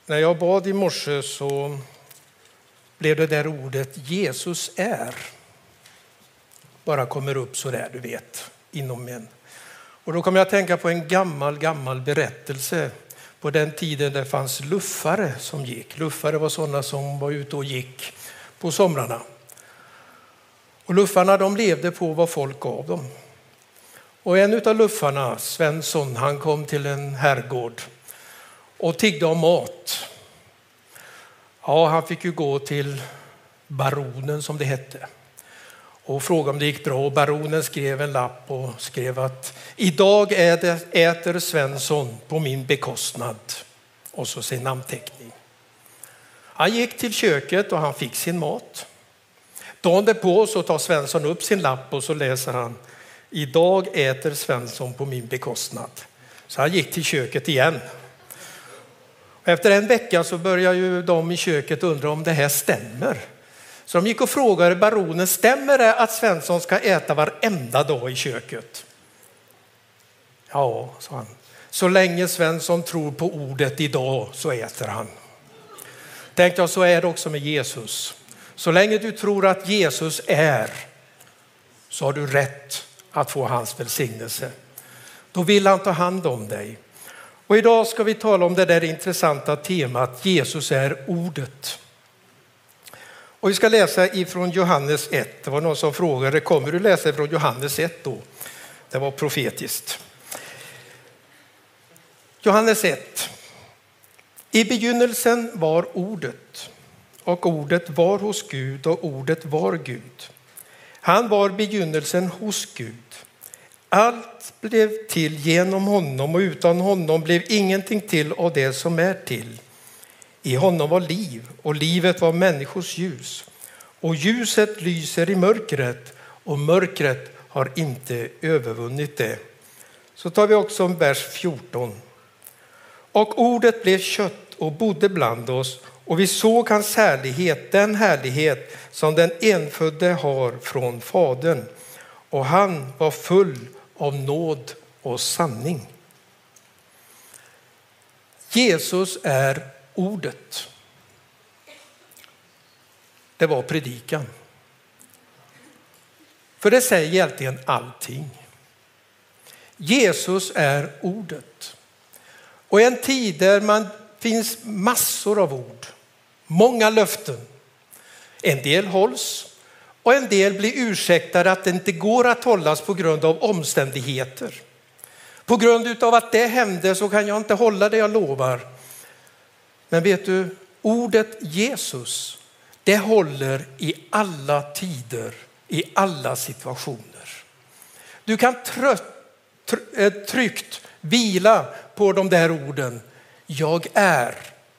När jag bad i morse så blev det där ordet Jesus är. Bara kommer upp så där, du vet, inom en. Och då kommer jag att tänka på en gammal berättelse. På den tiden det fanns luffare som gick. Luffare var sådana som var ute och gick på somrarna. Och luffarna, de levde på vad folk gav dem. Och en av luffarna, Svensson, han kom till en herrgård och tiggde om mat. Ja, han fick ju gå till baronen som det hette och fråga om det gick bra. Och baronen skrev en lapp och skrev att idag äter Svensson på min bekostnad. Och så sin namnteckning. Han gick till köket och han fick sin mat. Dagen därpå så tar Svensson upp sin lapp och så läser han: idag äter Svensson på min bekostnad. Så han gick till köket igen. Efter en vecka så började ju de i köket undra om det här stämmer. Så de gick och frågade baronen: stämmer det att Svensson ska äta varenda dag i köket? Ja, sa han. Så länge Svensson tror på ordet idag så äter han. Tänkte jag, så är det också med Jesus. Så länge du tror att Jesus är, så har du rätt att få hans välsignelse. Då vill han ta hand om dig. Och idag ska vi tala om det där intressanta temat Jesus är ordet. Och vi ska läsa ifrån Johannes 1. Det var någon som frågade: kommer du läsa ifrån Johannes 1 då? Det var profetiskt. Johannes 1. I begynnelsen var ordet, och ordet var hos Gud, och ordet var Gud. Han var begynnelsen hos Gud. Allt blev till genom honom, och utan honom blev ingenting till av det som är till. I honom var liv, och livet var människors ljus. Och ljuset lyser i mörkret, och mörkret har inte övervunnit det. Så tar vi också vers 14. Och ordet blev kött och bodde bland oss, och vi såg hans härlighet, den härlighet som den enfödde har från Fadern. Och han var full av nåd och sanning. Jesus är ordet. Det var predikan. För det säger egentligen allting. Jesus är ordet. Och i en tid där man finns massor av ord, många löften. En del hålls och en del blir ursäktade att det inte går att hållas på grund av omständigheter. På grund av att det hände så kan jag inte hålla det jag lovar. Men vet du, ordet Jesus, det håller i alla tider, i alla situationer. Du kan tryggt vila på de där orden. Jag är.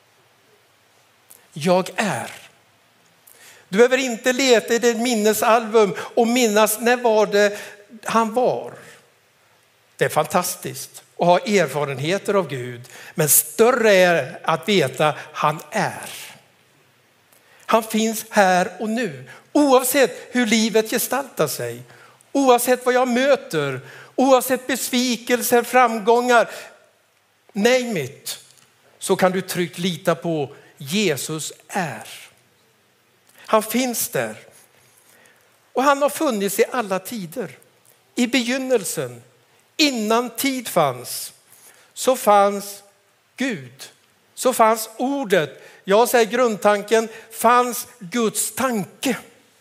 Jag är. Du behöver inte leta i ditt minnesalbum och minnas när var det han var. Det är fantastiskt att ha erfarenheter av Gud. Men större är att veta han är. Han finns här och nu. Oavsett hur livet gestaltar sig. Oavsett vad jag möter. Oavsett besvikelser, framgångar. Name it. Så kan du tryggt lita på Jesus är. Han finns där. Och han har funnits i alla tider. I begynnelsen, innan tid fanns, så fanns Gud. Så fanns ordet. Jag säger grundtanken, fanns Guds tanke.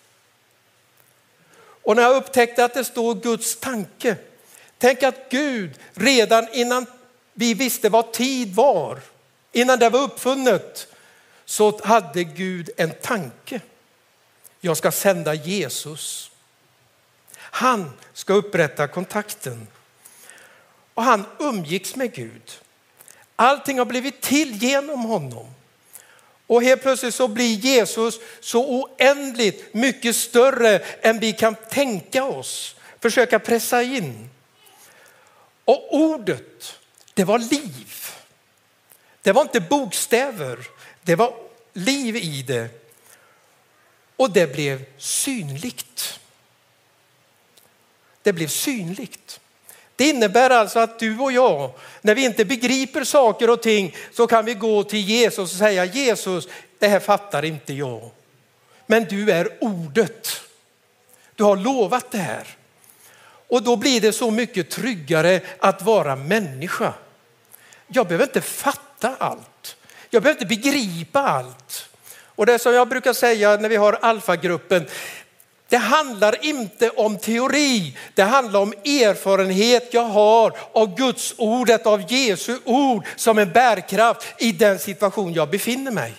Och när jag upptäckte att det står Guds tanke. Tänk att Gud redan innan vi visste vad tid var. Innan det var uppfunnet. Så hade Gud en tanke. Jag ska sända Jesus. Han ska upprätta kontakten. Och han umgicks med Gud. Allting har blivit till genom honom. Och helt plötsligt så blir Jesus så oändligt mycket större än vi kan tänka oss. Försöka pressa in. Och ordet, det var liv. Det var inte bokstäver. Det var liv i det. Och det blev synligt. Det blev synligt. Det innebär alltså att du och jag, när vi inte begriper saker och ting, så kan vi gå till Jesus och säga: Jesus, det här fattar inte jag. Men du är ordet. Du har lovat det här. Och då blir det så mycket tryggare att vara människa. Jag behöver inte fatta allt. Jag behöver inte begripa allt. Och det som jag brukar säga när vi har alfagruppen, det handlar inte om teori. Det handlar om erfarenhet jag har av Guds ordet, av Jesu ord som en bärkraft i den situation jag befinner mig.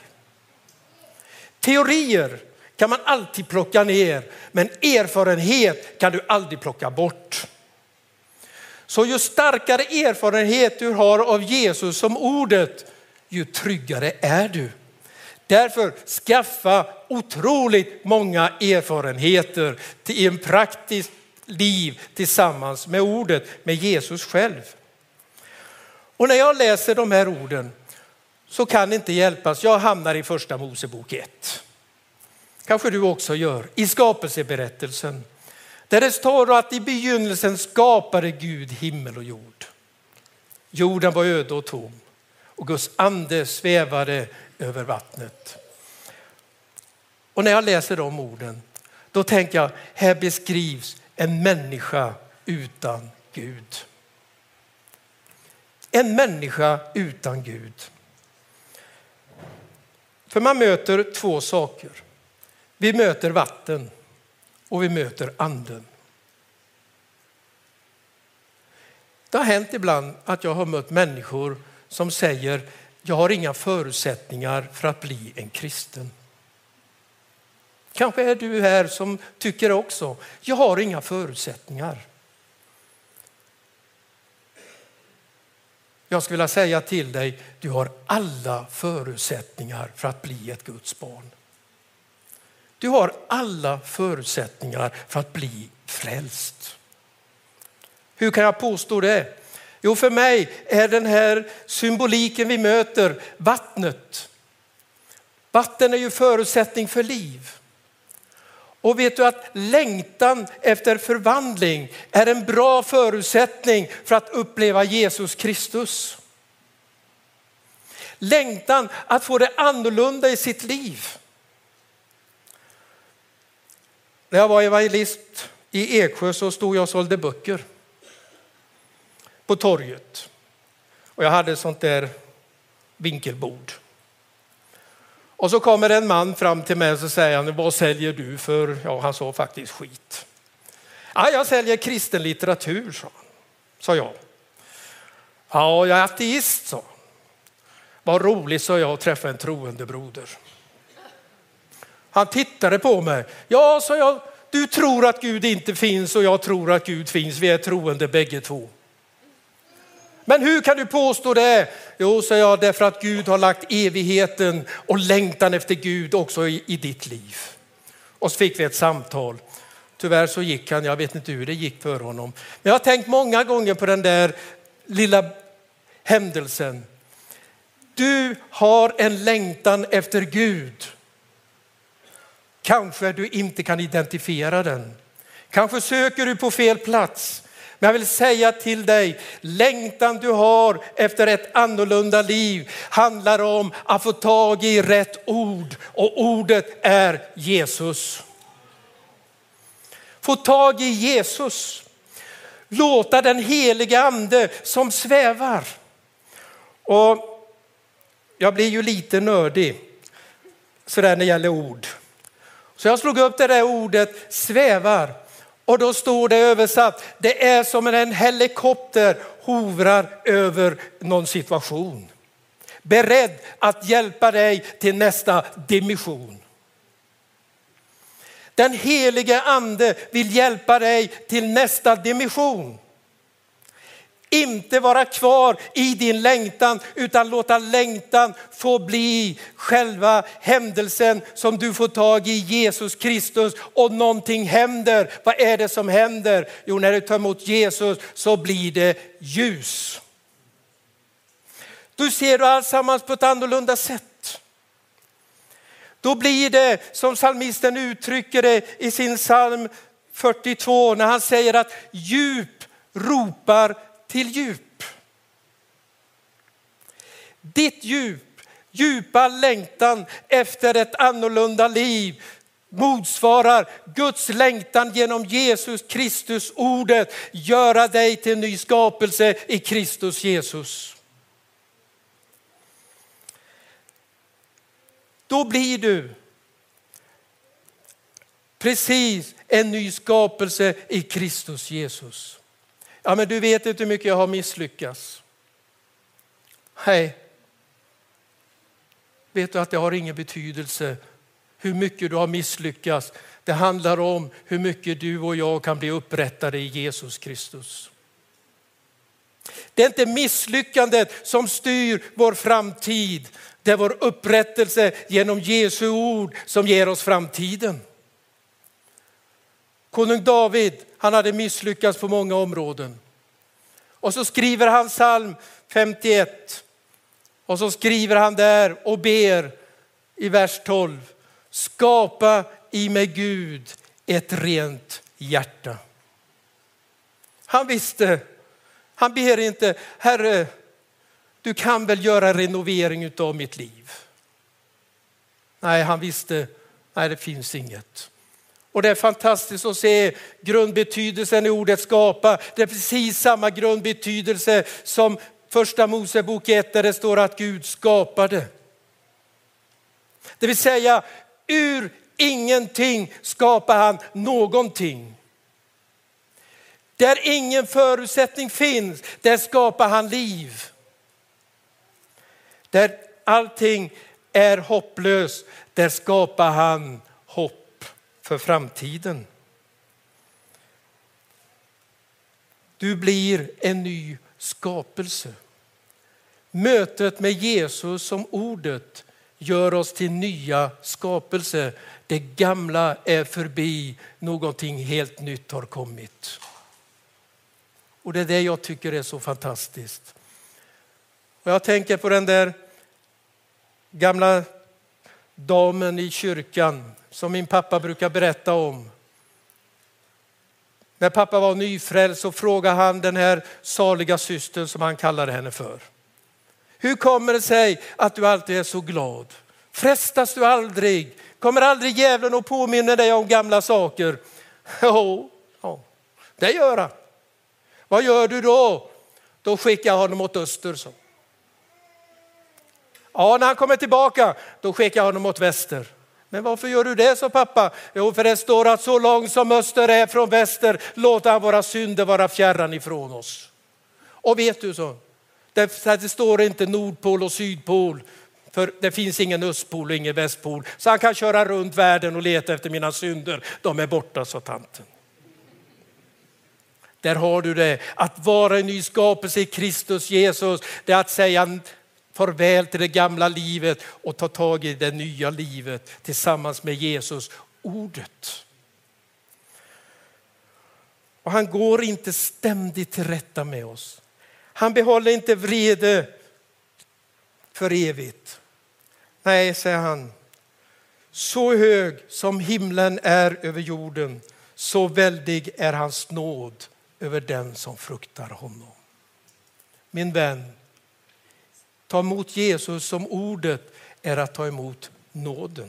Teorier kan man alltid plocka ner, men erfarenhet kan du aldrig plocka bort. Så ju starkare erfarenhet du har av Jesus som ordet, ju tryggare är du. Därför skaffa otroligt många erfarenheter till en praktisk liv tillsammans med ordet, med Jesus själv. Och när jag läser de här orden så kan det inte hjälpas. Jag hamnar i första Mosebok 1. Kanske du också gör. I skapelseberättelsen. Där det står att i begynnelsen skapade Gud himmel och jord. Jorden var öde och tom. Och Guds ande svävade över vattnet. Och när jag läser de orden, då tänker jag, här beskrivs en människa utan Gud. En människa utan Gud. För man möter två saker. Vi möter vatten och vi möter anden. Det har hänt ibland att jag har mött människor som säger: jag har inga förutsättningar för att bli en kristen. Kanske är du här som tycker också: jag har inga förutsättningar. Jag skulle vilja säga till dig: du har alla förutsättningar för att bli ett Guds barn. Du har alla förutsättningar för att bli frälst. Hur kan jag påstå det? Jo, för mig är den här symboliken vi möter vattnet. Vatten är ju förutsättning för liv. Och vet du att längtan efter förvandling är en bra förutsättning för att uppleva Jesus Kristus. Längtan att få det annorlunda i sitt liv. När jag var evangelist i Eksjö så stod jag och sålde böcker på torget. Och jag hade ett sånt där vinkelbord. Och så kommer en man fram till mig och så säger han: vad säljer du för? Ja, han sa faktiskt skit. Ja, jag säljer kristen litteratur, sa jag. Ja, jag är ateist, sa. Vad roligt, sa jag, att träffa en troende broder. Han tittade på mig. Ja, sa jag, du tror att Gud inte finns och jag tror att Gud finns. Vi är troende bägge två. Men hur kan du påstå det? Jo, sa jag, därför att Gud har lagt evigheten och längtan efter Gud också i ditt liv. Och så fick vi ett samtal. Tyvärr så gick han, jag vet inte hur det gick för honom. Men jag har tänkt många gånger på den där lilla händelsen. Du har en längtan efter Gud. Kanske du inte kan identifiera den. Kanske söker du på fel plats. Men jag vill säga till dig, längtan du har efter ett annorlunda liv handlar om att få tag i rätt ord. Och ordet är Jesus. Få tag i Jesus. Låta den heliga ande som svävar. Och jag blir ju lite nördig sådär när det gäller ord. Så jag slog upp det där ordet svävar. Och då står det översatt: det är som en helikopter hovrar över någon situation. Beredd att hjälpa dig till nästa dimension. Den helige ande vill hjälpa dig till nästa dimension. Inte vara kvar i din längtan utan låta längtan få bli själva händelsen som du får tag i Jesus Kristus och någonting händer. Vad är det som händer? Jo, när du tar emot Jesus så blir det ljus. Du ser du allsammans på ett annorlunda sätt. Då blir det som psalmisten uttrycker det i sin psalm 42 när han säger att djup ropar till djup. Ditt djupa längtan efter ett annorlunda liv motsvarar Guds längtan genom Jesus Kristus ordet, göra dig till en ny skapelse i Kristus Jesus. Då blir du precis en ny skapelse i Kristus Jesus. Ja, men du vet inte hur mycket jag har misslyckats. Nej. Vet du att det har ingen betydelse hur mycket du har misslyckats. Det handlar om hur mycket du och jag kan bli upprättade i Jesus Kristus. Det är inte misslyckandet som styr vår framtid. Det är vår upprättelse genom Jesu ord som ger oss framtiden. Konung David, han hade misslyckats på många områden. Och så skriver han psalm 51. Och så skriver han där och ber i vers 12. Skapa i mig Gud ett rent hjärta. Han visste, han ber inte, Herre, du kan väl göra renovering av mitt liv. Nej, han visste, nej det finns inget. Och det är fantastiskt att se grundbetydelsen i ordet skapa. Det är precis samma grundbetydelse som första Mosebok 1 där det står att Gud skapade. Det vill säga ur ingenting skapar han någonting. Där ingen förutsättning finns, där skapar han liv. Där allting är hopplöst, där skapar han hopp för framtiden. Du blir en ny skapelse. Mötet med Jesus som ordet gör oss till nya skapelser. Det gamla är förbi, någonting helt nytt har kommit. Och det är det jag tycker är så fantastiskt. Och jag tänker på den där gamla damen i kyrkan som min pappa brukar berätta om. När pappa var nyfrälst så frågade han den här saliga systern som han kallade henne för. Hur kommer det sig att du alltid är så glad? Frestas du aldrig? Kommer aldrig djävulen att påminna dig om gamla saker? Ja, det gör han. Vad gör du då? Då skickar jag honom åt öster. Så. Ja, när han kommer tillbaka, då skickar jag honom åt väster. Men varför gör du det, så pappa? Jo, för det står att så långt som öster är från väster, låter han våra synder vara fjärran ifrån oss. Och vet du så? Det står inte nordpol och sydpol. För det finns ingen östpol och ingen västpol. Så han kan köra runt världen och leta efter mina synder. De är borta, sa tanten. Där har du det. Att vara en ny skapelse i Kristus Jesus. Det är att säga farväl till det gamla livet och ta tag i det nya livet tillsammans med Jesus, ordet. Och han går inte ständigt till rätta med oss. Han behåller inte vrede för evigt. Nej, säger han. Så hög som himlen är över jorden, så väldig är hans nåd över den som fruktar honom. Min vän, ta emot Jesus som ordet är att ta emot nåden.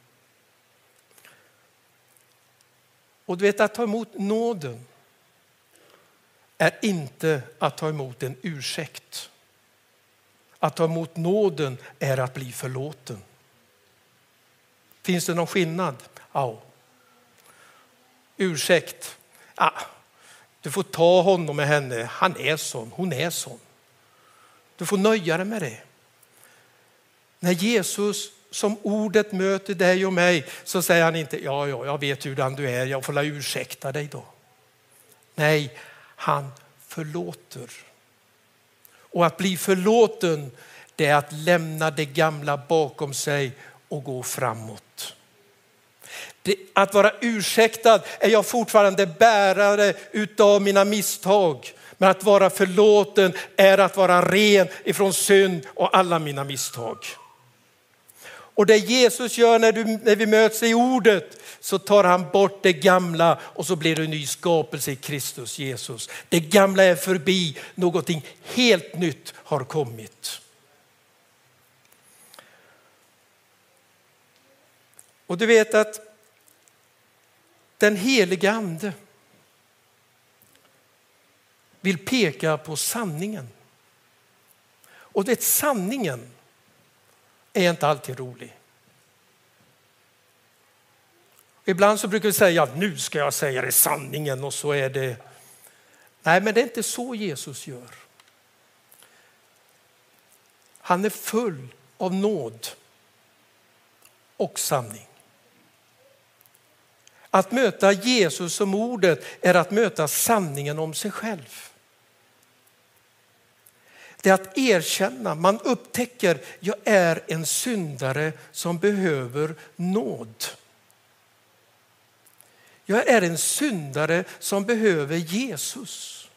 Och du vet, att ta emot nåden är inte att ta emot en ursäkt. Att ta emot nåden är att bli förlåten. Finns det någon skillnad? Ja. Ursäkt. Ja. Du får ta honom med henne. Han är sån, hon är sån. Du får nöja dig med det. När Jesus som ordet möter dig och mig så säger han inte, ja, jag vet hur du är, jag får ursäkta dig då. Nej, han förlåter. Och att bli förlåten, det är att lämna det gamla bakom sig och gå framåt. Att vara ursäktad är jag fortfarande bärare utav mina misstag. Men att vara förlåten är att vara ren ifrån synd och alla mina misstag. Och det Jesus gör när vi möts i ordet, så tar han bort det gamla och så blir det en ny skapelse i Kristus Jesus. Det gamla är förbi, någonting helt nytt har kommit. Och du vet att den heliga ande vill peka på sanningen. Och det sanningen är inte alltid rolig. Ibland så brukar vi säga att nu ska jag säga det sanningen, och så är det. Nej, men det är inte så Jesus gör. Han är full av nåd och sanning. Att möta Jesus som ordet är att möta sanningen om sig själv. Det är att erkänna, man upptäcker, jag är en syndare som behöver nåd. Jag är en syndare som behöver Jesus.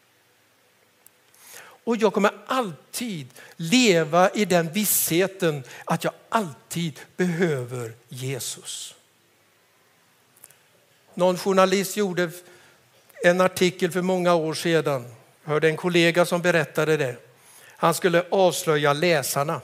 Och jag kommer alltid leva i den vissheten att jag alltid behöver Jesus. Någon journalist gjorde en artikel för många år sedan. Jag hörde en kollega som berättade det. Han skulle avslöja läsarna.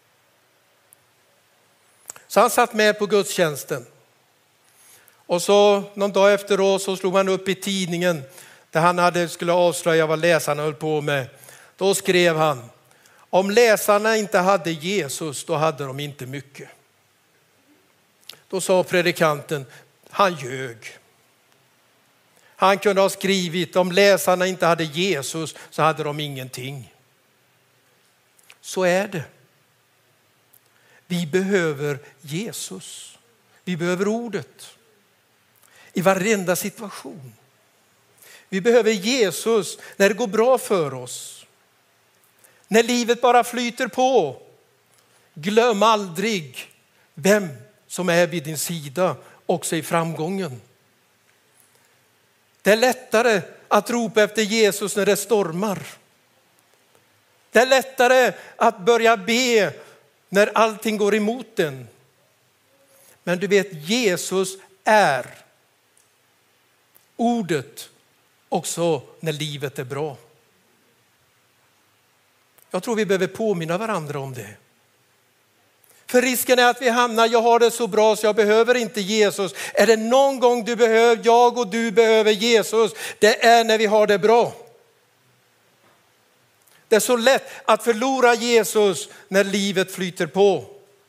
Så han satt med på gudstjänsten. Och så någon dag efteråt så slog han upp i tidningen där han skulle avslöja vad läsarna höll på med. Då skrev han: om läsarna inte hade Jesus, då hade de inte mycket. Då sa predikanten: han ljög. Han kunde ha skrivit: om läsarna inte hade Jesus så hade de ingenting. Så är det. Vi behöver Jesus. Vi behöver ordet. I varenda situation. Vi behöver Jesus när det går bra för oss. När livet bara flyter på. Glöm aldrig vem som är vid din sida också i framgången. Det är lättare att ropa efter Jesus när det stormar. Det är lättare att börja be när allting går emot en. Men du vet, Jesus är ordet också när livet är bra. Jag tror vi behöver påminna varandra om det. För risken är att vi hamnar, jag har det så bra så jag behöver inte Jesus. Är det någon gång jag och du behöver Jesus, det är när vi har det bra. Det är så lätt att förlora Jesus när livet flyter på.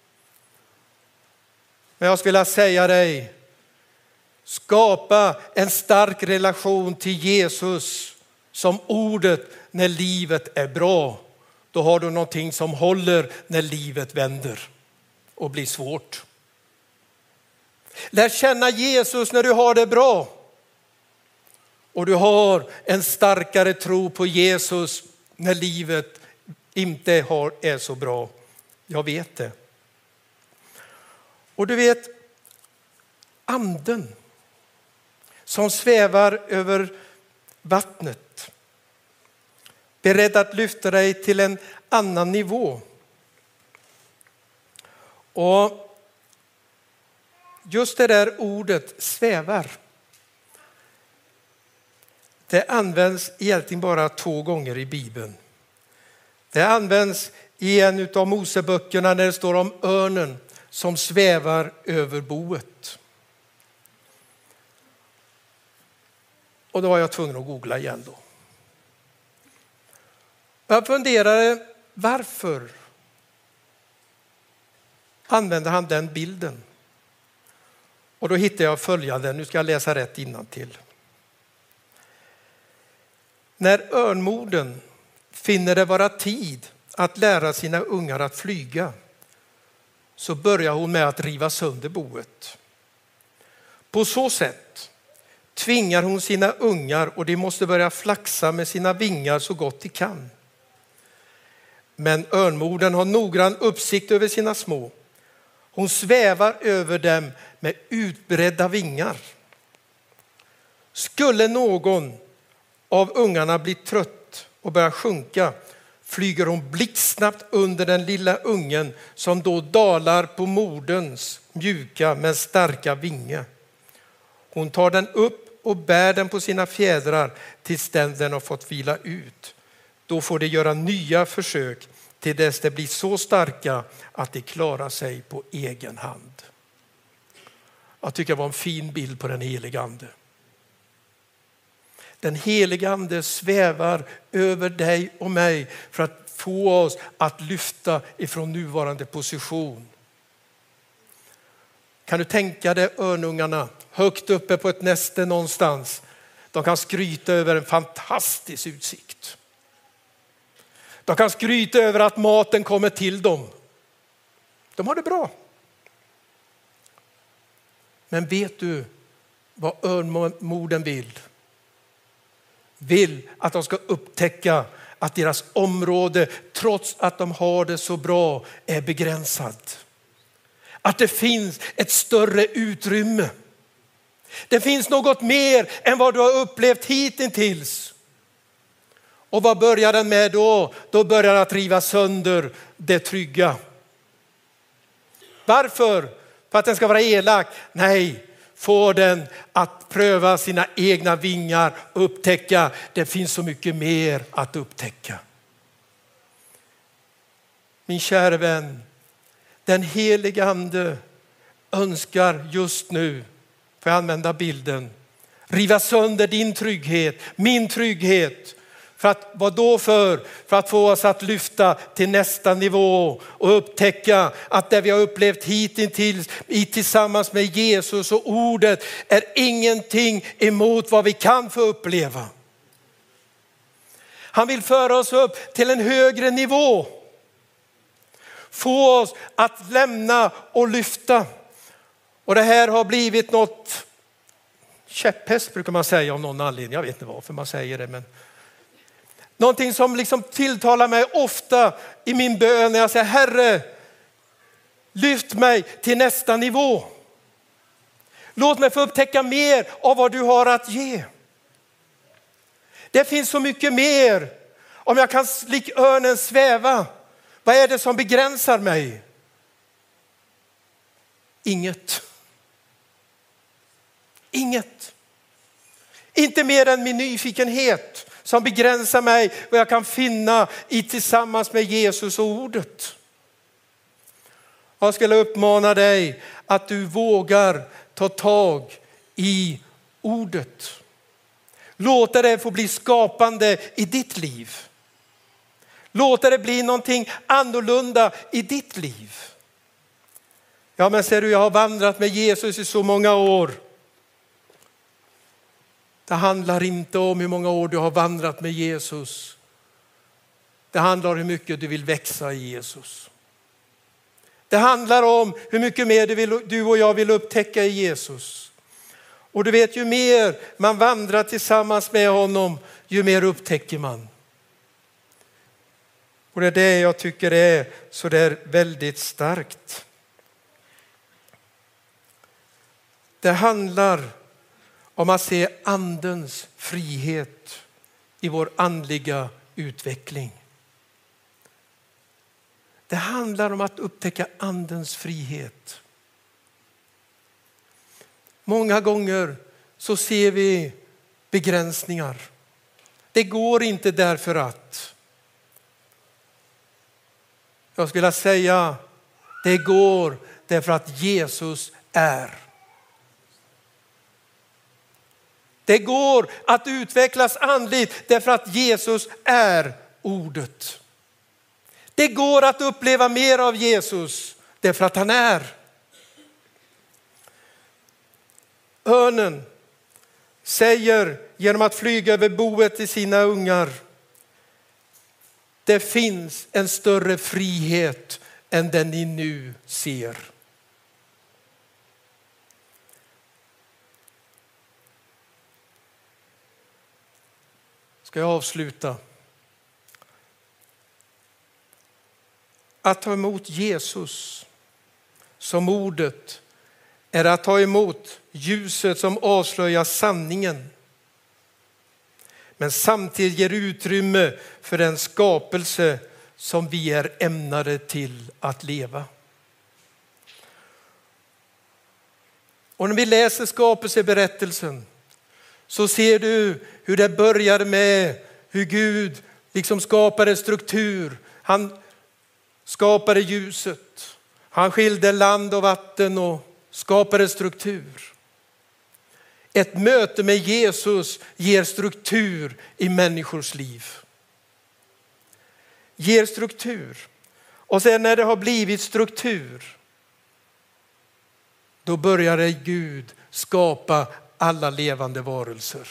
Men jag skulle vilja säga dig, skapa en stark relation till Jesus som ordet när livet är bra. Då har du någonting som håller när livet vänder och blir svårt. Lär känna Jesus när du har det bra. Och du har en starkare tro på Jesus när livet inte är så bra. Jag vet det. Och du vet, anden som svävar över vattnet, beredd att lyfta dig till en annan nivå. Och just det där ordet svävar, det används egentligen bara 2 gånger i Bibeln. Det används i en av Moseböckerna när det står om örnen som svävar över boet. Och då var jag tvungen att googla igen då. Jag funderade, varför använder han den bilden? Och då hittade jag följande, nu ska jag läsa rätt innantill. När örnmodern finner det vara tid att lära sina ungar att flyga, så börjar hon med att riva sönder boet. På så sätt tvingar hon sina ungar och de måste börja flaxa med sina vingar så gott de kan. Men örnmodern har noggrann uppsikt över sina små. Hon svävar över dem med utbredda vingar. Skulle någon av ungarna bli trött och börja sjunka, flyger hon blixtsnabbt under den lilla ungen som då dalar på moderns mjuka men starka vinge. Hon tar den upp och bär den på sina fjädrar tills den har fått vila ut. Då får de göra nya försök till dess de blir så starka att de klarar sig på egen hand. Jag tycker det var en fin bild på den helige ande. Den helige ande svävar över dig och mig för att få oss att lyfta ifrån nuvarande position. Kan du tänka dig örnungarna högt uppe på ett näste någonstans? De kan skryta över en fantastisk utsikt. De kan skryta över att maten kommer till dem. De har det bra. Men vet du vad örnmodern vill? Vill att de ska upptäcka att deras område, trots att de har det så bra, är begränsat. Att det finns ett större utrymme. Det finns något mer än vad du har upplevt hittills. Och vad börjar den med då? Då börjar den att riva sönder det trygga. Varför? För att den ska vara elak? Nej, får den att pröva sina egna vingar och upptäcka det finns så mycket mer att upptäcka. Min kära vän, den helige ande önskar just nu, får jag använda bilden, riva sönder din trygghet, min trygghet. För att vad då för att få oss att lyfta till nästa nivå och upptäcka att det vi har upplevt hittills tillsammans med Jesus och ordet är ingenting emot vad vi kan få uppleva. Han vill föra oss upp till en högre nivå. Få oss att lämna och lyfta. Och det här har blivit något käpphäst brukar man säga av någon anledning. Jag vet inte varför man säger det, men någonting som liksom tilltalar mig ofta i min bön när jag säger Herre, lyft mig till nästa nivå. Låt mig få upptäcka mer av vad du har att ge. Det finns så mycket mer. Om jag kan lik örnen sväva, vad är det som begränsar mig? Inget. Inget. Inte mer än min nyfikenhet som begränsar mig vad jag kan finna tillsammans med Jesus och ordet. Jag skulle uppmana dig att du vågar ta tag i ordet. Låt det få bli skapande i ditt liv. Låt det bli någonting annorlunda i ditt liv. Ja, men ser du, jag har vandrat med Jesus i så många år. Det handlar inte om hur många år du har vandrat med Jesus. Det handlar om hur mycket du vill växa i Jesus. Det handlar om hur mycket mer du och jag vill upptäcka i Jesus. Och du vet, ju mer man vandrar tillsammans med honom, ju mer upptäcker man. Och det är det jag tycker är så där väldigt starkt. Det handlar om att se andens frihet i vår andliga utveckling. Det handlar om att upptäcka andens frihet. Många gånger så ser vi begränsningar. Det går inte därför att. Jag skulle säga, det går därför att Jesus är. Det går att utvecklas andligt därför att Jesus är ordet. Det går att uppleva mer av Jesus därför att han är. Örnen säger genom att flyga över boet till sina ungar: det finns en större frihet än den ni nu ser. Ska jag avsluta? Att ta emot Jesus som ordet är att ta emot ljuset som avslöjar sanningen. men samtidigt ger utrymme för den skapelse som vi är ämnade till att leva. Och när vi läser skapelseberättelsen så ser du hur det började med hur Gud liksom skapade struktur. Han skapade ljuset. Han skilde land och vatten och skapade struktur. Ett möte med Jesus ger struktur i människors liv. Ger struktur. Och sen när det har blivit struktur, då började Gud skapa alla levande varelser.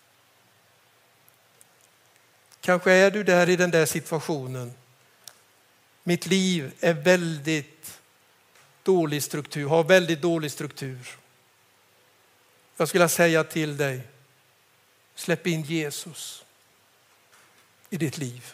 Kanske är du där i den där situationen. Mitt liv är väldigt dålig struktur, har väldigt dålig struktur. Jag skulle säga till dig, släpp in Jesus i ditt liv.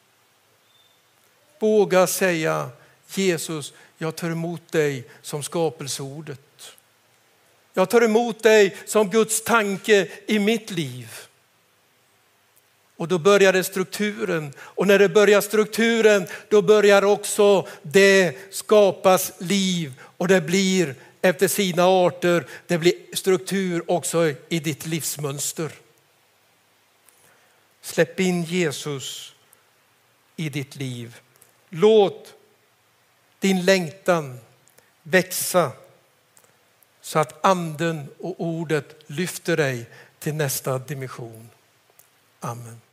Våga säga, Jesus, jag tar emot dig som skapelseordet. Jag tar emot dig som Guds tanke i mitt liv. Och då började strukturen. Och när det börjar strukturen, då börjar också det skapas liv. Och det blir efter sina arter, det blir struktur också i ditt livsmönster. Släpp in Jesus i ditt liv. Låt din längtan växa så att anden och ordet lyfter dig till nästa dimension. Amen.